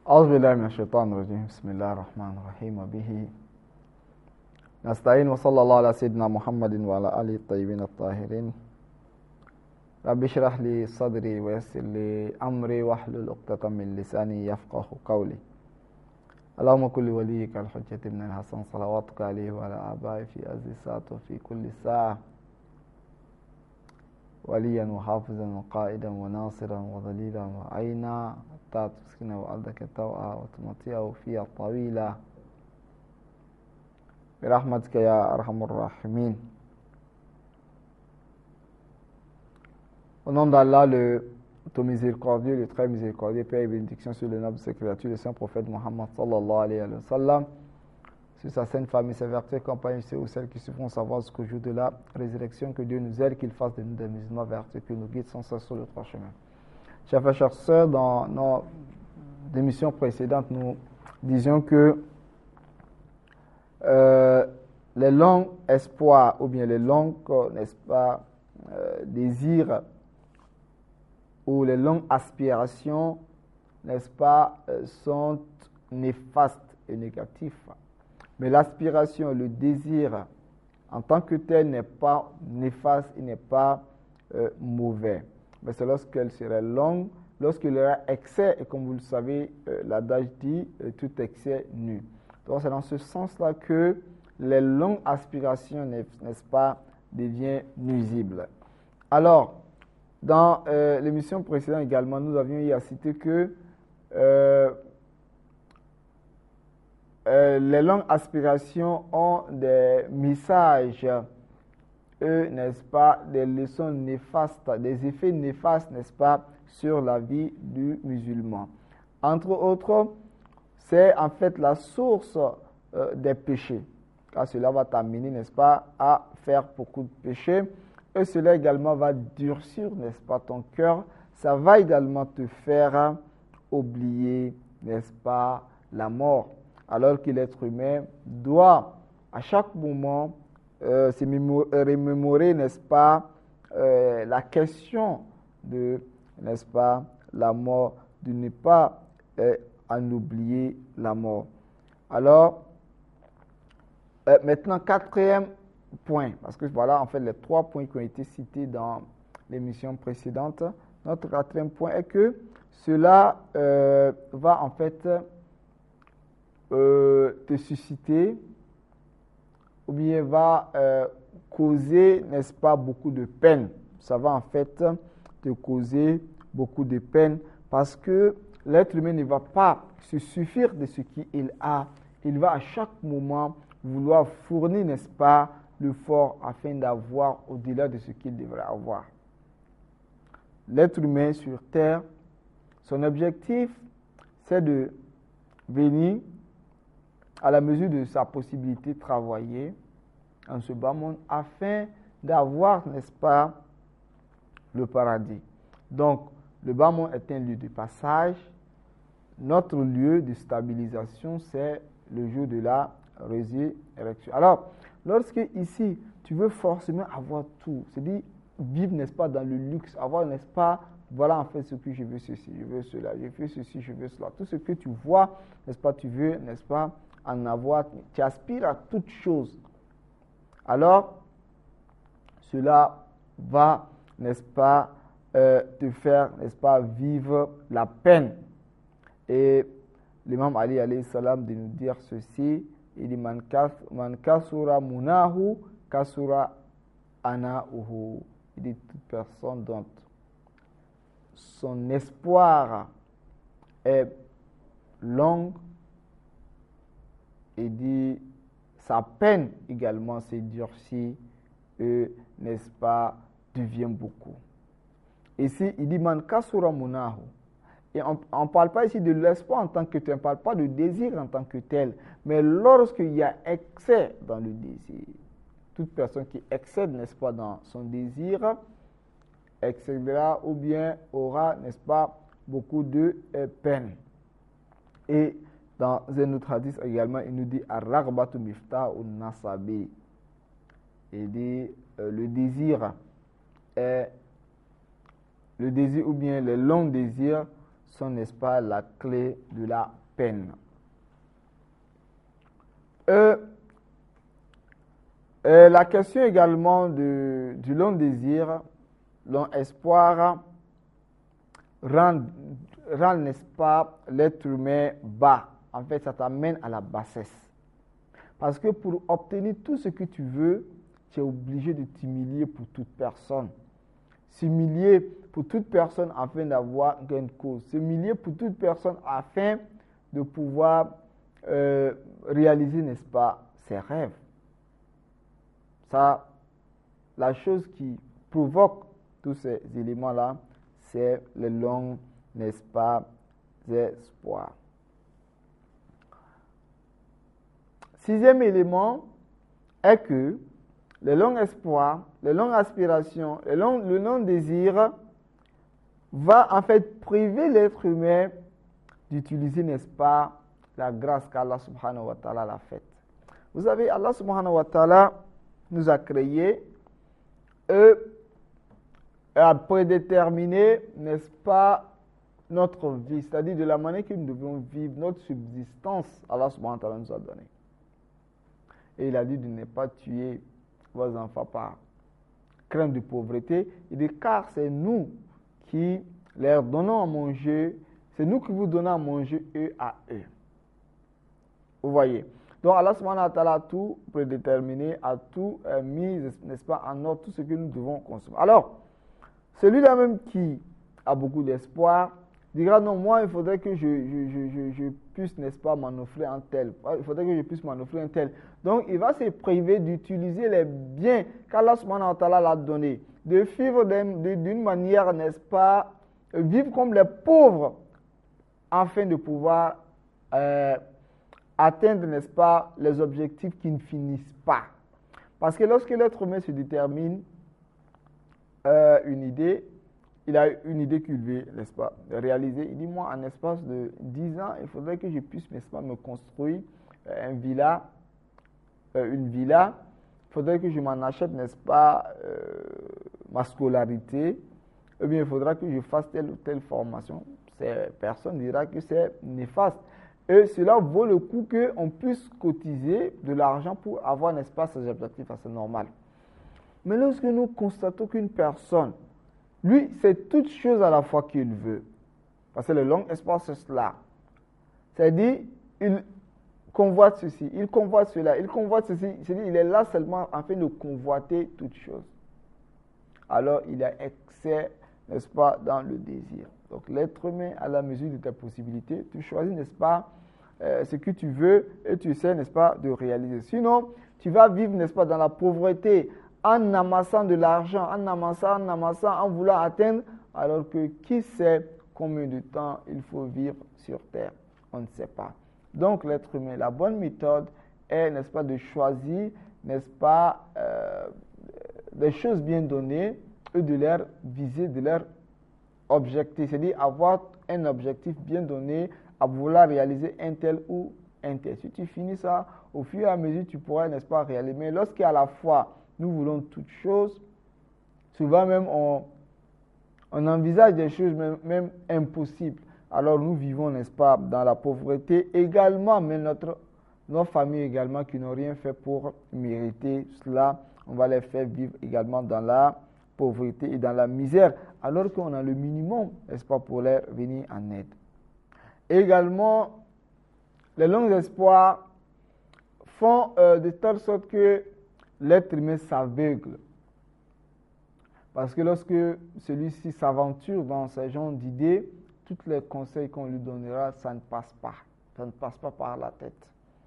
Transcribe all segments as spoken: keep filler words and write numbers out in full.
أعوذ بالله من الشيطان الرجيم بسم الله الرحمن الرحيم وبه نستعين وصلى الله على سيدنا محمد وعلى آله الطيبين الطاهرين رب اشرح لي صدري ويسر لي أمري واحلل عقدة من لساني يفقه قولي اللهم كل وليك الحجة ابن الحسن صلواتك عليه وعلى آبائه في أزل ساعة وفي كل ساعة وليا وحافظا وقائدا وناصرا وظليلا وعينا حتى تسكنه وأرضك توأى وتمطيه فيها طويلا برحمتك يا أرحم الراحمين. Au nom d'Allah, le tout miséricordieux, le très miséricordieux, Père et bénédiction sur le noble de ses créatures, le saint prophète Mohammed sallallahu alayhi wa sallam, sur sa sainte famille, ses vertus et compagnies, ceux ou celles qui se font savoir jusqu'au jour de la résurrection, que Dieu nous aide, qu'il fasse de nous des musulmans vertueux, qu'il nous guide sans cesse sur le droit chemin. Chers frères, chères sœurs, dans nos émissions précédentes, nous disions que euh, les longs espoirs ou bien les longs, n'est-ce pas, euh, désirs ou les longues aspirations, n'est-ce pas, euh, sont néfastes et négatifs. Mais l'aspiration, le désir en tant que tel n'est pas néfaste, il n'est pas euh, mauvais. Mais c'est lorsqu'elle serait longue, lorsqu'il y aura excès, et comme vous le savez, euh, l'adage dit euh, tout excès nu. Donc c'est dans ce sens-là que les longues aspirations, n'est-ce pas, deviennent nuisibles. Alors, dans euh, l'émission précédente également, nous avions eu à citer que euh, euh, les longues aspirations ont des messages, eux, n'est-ce pas, des leçons néfastes, des effets néfastes, n'est-ce pas, sur la vie du musulman. Entre autres, c'est en fait la source euh, des péchés, car cela va t'amener, n'est-ce pas, à faire beaucoup de péchés. Et cela également va durcir, n'est-ce pas, ton cœur. Ça va également te faire oublier, n'est-ce pas, la mort. Alors que l'être humain doit, à chaque moment, euh, se remémorer, n'est-ce pas, euh, la question de, n'est-ce pas, la mort, de ne pas euh, en oublier la mort. Alors, euh, maintenant, quatrième point, parce que voilà en fait les trois points qui ont été cités dans l'émission précédente. Notre quatrième point est que cela euh, va en fait euh, te susciter ou bien va euh, causer, n'est-ce pas, beaucoup de peine. Ça va en fait te causer beaucoup de peine parce que l'être humain ne va pas se suffire de ce qu'il a. Il va à chaque moment vouloir fournir, n'est-ce pas, l'effort afin d'avoir au-delà de ce qu'il devrait avoir. L'être humain sur terre, son objectif, c'est de venir à la mesure de sa possibilité de travailler en ce bas monde afin d'avoir, n'est-ce pas, le paradis. Donc, le bas monde est un lieu de passage. Notre lieu de stabilisation, c'est le jour de la résurrection. Alors, lorsque ici, tu veux forcément avoir tout, c'est-à-dire vivre, n'est-ce pas, dans le luxe, avoir, n'est-ce pas, voilà en fait ce que je veux, ceci, je veux cela, je veux ceci, je veux cela. Tout ce que tu vois, n'est-ce pas, tu veux, n'est-ce pas, en avoir, tu aspires à toute chose. Alors, cela va, n'est-ce pas, euh, te faire, n'est-ce pas, vivre la peine. Et l'imam Ali alayhi salam de nous dire ceci, il dit man kasura munahu kasura anauhu. Il dit toute personne dont son espoir est long, il dit sa peine également s'est durcie et, n'est-ce pas, devient beaucoup. Ici, il dit man kasura munahu. Et on ne parle pas ici de l'espoir en tant que tel, on ne parle pas de désir en tant que tel, mais lorsqu'il y a excès dans le désir, toute personne qui excède, n'est-ce pas, dans son désir, excédera ou bien aura, n'est-ce pas, beaucoup de euh, peine. Et dans un autre hadith également, il nous dit « Ar-raghbatu miftahun nasabi ». Il dit euh, le désir est, le désir ou bien les longs désirs sont, n'est-ce pas, la clé de la peine. Euh, euh, la question également de, du long désir, long espoir, rend, rend, n'est-ce pas, l'être humain bas. En fait, ça t'amène à la bassesse. Parce que pour obtenir tout ce que tu veux, tu es obligé de t'humilier pour toute personne. S'humilier pour toute personne afin d'avoir gain de cause. S'humilier pour toute personne afin de pouvoir euh, réaliser, n'est-ce pas, ses rêves. Ça, la chose qui provoque tous ces éléments-là, c'est le long, n'est-ce pas, espoir. Sixième élément est que le long espoir, le long aspiration, le long, le long désir va en fait priver l'être humain d'utiliser, n'est-ce pas, la grâce qu'Allah subhanahu wa ta'ala l'a faite. Vous savez, Allah subhanahu wa ta'ala nous a créés et a prédéterminé, n'est-ce pas, notre vie, c'est-à-dire de la manière que nous devons vivre, notre subsistance, Allah subhanahu wa ta'ala nous a donné. Et il a dit de ne pas tuer vos enfants par crainte de pauvreté. Il dit car c'est nous qui leur donnons à manger, c'est nous qui vous donnons à manger eux à eux. Vous voyez. Donc Allah subhanahu wa ta'ala a tout prédéterminé, a tout euh, mis, n'est-ce pas, en ordre, tout ce que nous devons consommer. Alors, celui-là même qui a beaucoup d'espoir, dira non, moi il faudrait que je, je, je, je, je puisse, n'est-ce pas, m'en offrir un tel. Il faudrait que je puisse m'en offrir un tel. Donc il va se priver d'utiliser les biens qu'Allah subhanahu wa ta'ala l'a donné, de vivre d'une manière, n'est-ce pas, vivre comme les pauvres, afin de pouvoir euh, atteindre, n'est-ce pas, les objectifs qui ne finissent pas. Parce que lorsque l'être humain se détermine euh, une idée, il a une idée qu'il veut, n'est-ce pas, réaliser. Il dit, moi, en espace de dix ans, il faudrait que je puisse, n'est-ce pas, me construire euh, une villa, euh, une villa. Il faudrait que je m'en achète, n'est-ce pas, euh, ma scolarité. Eh bien, il faudra que je fasse telle ou telle formation. Personne dira que c'est néfaste. Et cela vaut le coup qu'on puisse cotiser de l'argent pour avoir, n'est-ce pas, ces objectifs assez normal. Mais lorsque nous constatons qu'une personne, lui, c'est toute chose à la fois qu'il veut. Parce que le long espoir, c'est cela. C'est-à-dire, il convoite ceci, il convoite cela, il convoite ceci. C'est-à-dire, il est là seulement afin de convoiter toute chose. Alors, il y a excès, n'est-ce pas, dans le désir. Donc, l'être humain, à la mesure de tes possibilités, tu choisis, n'est-ce pas, euh, ce que tu veux et tu sais, n'est-ce pas, de réaliser. Sinon, tu vas vivre, n'est-ce pas, dans la pauvreté, en amassant de l'argent, en amassant, en amassant, en voulant atteindre, alors que qui sait combien de temps il faut vivre sur terre? On ne sait pas. Donc, l'être humain, la bonne méthode est, n'est-ce pas, de choisir, n'est-ce pas, euh, des choses bien données et de leur viser, de leur objectif, c'est-à-dire avoir un objectif bien donné, à vouloir réaliser un tel ou un tel. Si tu finis ça, au fur et à mesure, tu pourras, n'est-ce pas, réaliser. Mais lorsqu'à la fois, nous voulons toutes choses, souvent même on, on envisage des choses même, même impossibles. Alors nous vivons, n'est-ce pas, dans la pauvreté également, mais notre, nos familles également qui n'ont rien fait pour mériter cela, on va les faire vivre également dans la pauvreté et dans la misère, alors qu'on a le minimum, n'est-ce pas, pour leur venir en aide. Également, les longs espoirs font euh, de telle sorte que l'être humain s'aveugle. Parce que lorsque celui-ci s'aventure dans ce genre d'idées, tous les conseils qu'on lui donnera, ça ne passe pas. Ça ne passe pas par la tête.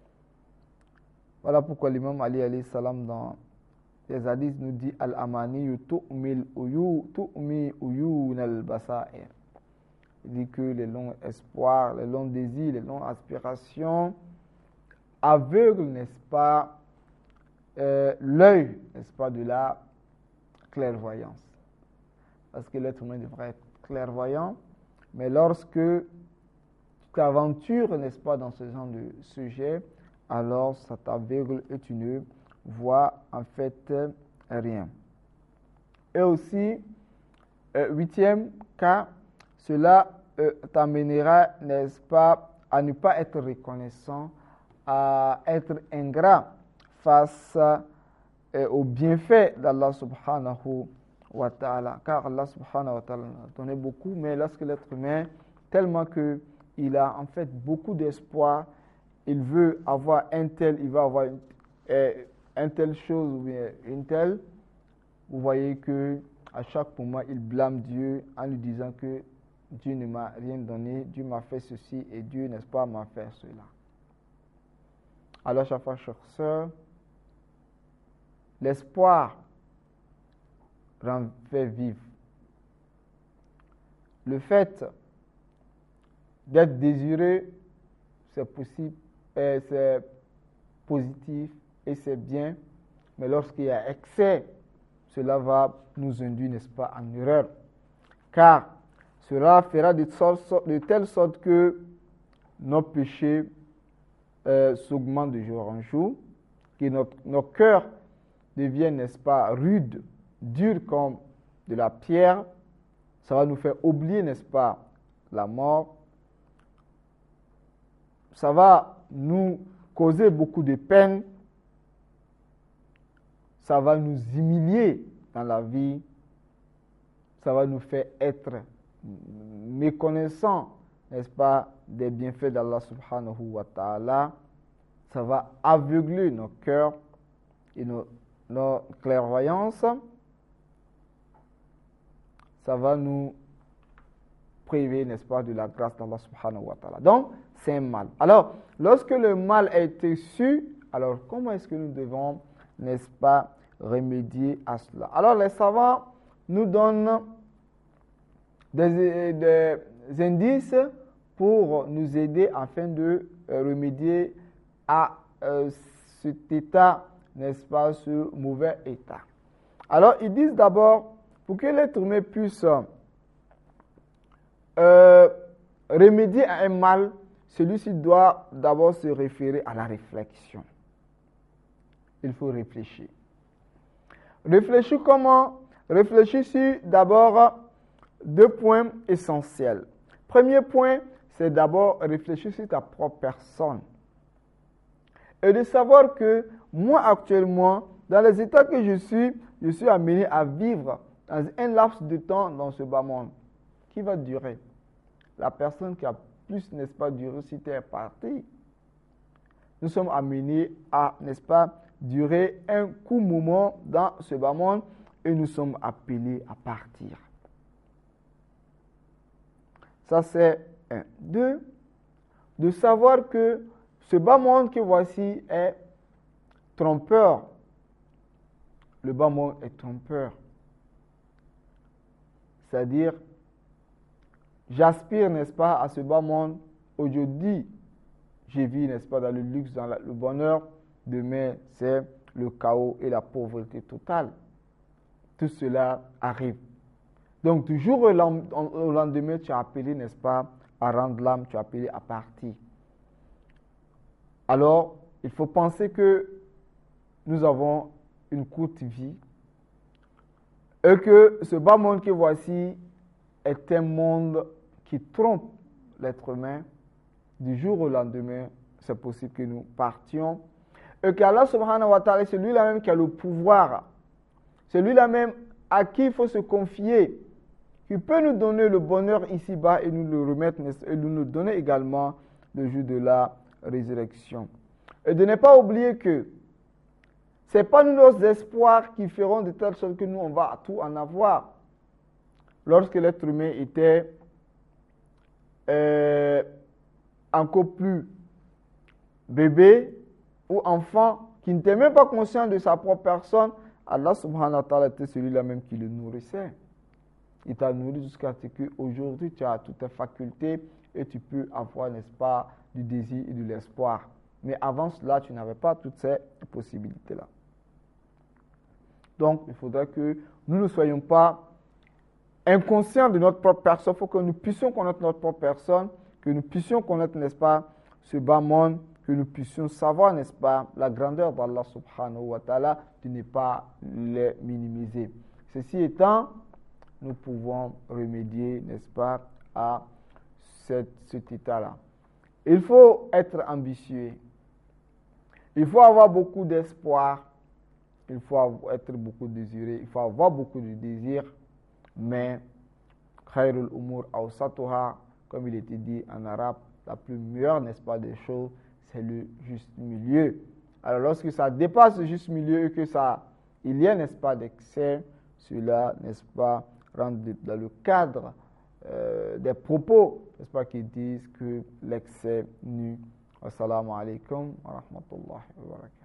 Voilà pourquoi l'imam Ali alayhi salam dans les hadiths nous dit Al-amani tu'mil uyu tu'mi uyun al-basair. Il dit que les longs espoirs, les longs désirs, les longues aspirations aveuglent, n'est-ce pas, euh, l'œil, n'est-ce pas, de la clairvoyance. Parce que l'être humain devrait être clairvoyant, mais lorsque tu t'aventures, n'est-ce pas, dans ce genre de sujet, alors ça t'aveugle et tu ne vois en fait rien. Et aussi, euh, huitième cas, cela euh, t'amènera, n'est-ce pas, à ne pas être reconnaissant, à être ingrat face euh, aux bienfaits d'Allah subhanahu wa ta'ala. Car Allah subhanahu wa ta'ala a donné beaucoup, mais lorsque l'être humain, tellement qu'il a en fait beaucoup d'espoir, il veut avoir un tel, il va avoir une, euh, un telle chose ou bien une telle, vous voyez que à chaque moment, il blâme Dieu en lui disant que Dieu ne m'a rien donné, Dieu m'a fait ceci et Dieu, n'est-ce pas, m'a fait cela. Alors, chaque fois, chère sœur, l'espoir rend fait vivre. Le fait d'être désiré, c'est possible, euh, c'est positif et c'est bien, mais lorsqu'il y a excès, cela va nous induire, n'est-ce pas, en erreur. Car cela fera de, sorte, de telle sorte que nos péchés euh, s'augmentent de jour en jour, que notre, nos cœurs deviennent, n'est-ce pas, rudes, durs comme de la pierre. Ça va nous faire oublier, n'est-ce pas, la mort. Ça va nous causer beaucoup de peine. Ça va nous humilier dans la vie. Ça va nous faire être méconnaissants, n'est-ce pas, des bienfaits d'Allah subhanahu wa ta'ala. Ça va aveugler nos cœurs et nos, nos clairvoyances. Ça va nous priver, n'est-ce pas, de la grâce d'Allah subhanahu wa ta'ala. Donc, c'est un mal. Alors, lorsque le mal a été su, alors comment est-ce que nous devons, n'est-ce pas, remédier à cela? Alors, les savants nous donnent des, des indices pour nous aider afin de euh, remédier à euh, cet état, n'est-ce pas, ce mauvais état. Alors, ils disent d'abord, pour que l'être humain puisse euh, remédier à un mal, celui-ci doit d'abord se référer à la réflexion. Il faut réfléchir. Réfléchir comment? Réfléchir sur d'abord deux points essentiels. Premier point, c'est d'abord réfléchir sur ta propre personne. Et de savoir que moi actuellement, dans les états que je suis, je suis amené à vivre dans un laps de temps dans ce bas monde. Qui va durer? La personne qui a plus, n'est-ce pas, duré si tu es parti. Nous sommes amenés à, n'est-ce pas, durer un court moment dans ce bas monde et nous sommes appelés à partir. Ça, c'est un. Deux, de savoir que ce bas monde que voici est trompeur. Le bas monde est trompeur. C'est-à-dire, j'aspire, n'est-ce pas, à ce bas monde. Aujourd'hui, j'ai vis, n'est-ce pas, dans le luxe, dans la, le bonheur. Demain, c'est le chaos et la pauvreté totale. Tout cela arrive. Donc, du jour au lendemain, tu as appelé, n'est-ce pas, à rendre l'âme, tu as appelé à partir. Alors, il faut penser que nous avons une courte vie et que ce bas monde que voici est un monde qui trompe l'être humain. Du jour au lendemain, c'est possible que nous partions. Et qu'Allah subhanahu wa ta'ala, c'est lui-là même qui a le pouvoir. C'est lui-là même à qui il faut se confier, qui peut nous donner le bonheur ici-bas et nous le remettre, et nous le donner également le jour de la résurrection. Et de ne pas oublier que ce n'est pas nous nos espoirs qui feront de telle sorte que nous, on va tout en avoir. Lorsque l'être humain était euh, encore plus bébé ou enfant, qui n'était même pas conscient de sa propre personne, Allah subhanahu wa ta'ala était celui-là même qui le nourrissait. Il t'a nourri jusqu'à ce qu'aujourd'hui tu as toutes tes facultés et tu peux avoir, n'est-ce pas, du désir et de l'espoir. Mais avant cela, tu n'avais pas toutes ces possibilités-là. Donc, il faudrait que nous ne soyons pas inconscients de notre propre personne. Il faut que nous puissions connaître notre propre personne, que nous puissions connaître, n'est-ce pas, ce bas monde, que nous puissions savoir, n'est-ce pas, la grandeur d'Allah subhanahu wa ta'ala, de ne pas les minimiser. Ceci étant, nous pouvons remédier, n'est-ce pas, à cette, cet état-là. Il faut être ambitieux. Il faut avoir beaucoup d'espoir. Il faut avoir, être beaucoup désiré. Il faut avoir beaucoup de désir. Mais, khairul umur awsatuha, comme il était dit en arabe, la plus meilleure, n'est-ce pas, des choses, c'est le juste milieu. Alors, lorsque ça dépasse le juste milieu et que ça, il y a, n'est-ce pas, d'excès, cela, n'est-ce pas, rentre dans le cadre euh, des propos, n'est-ce pas, qui disent que l'excès nuit. Assalamu alaikum wa rahmatullahi wa barakatuh.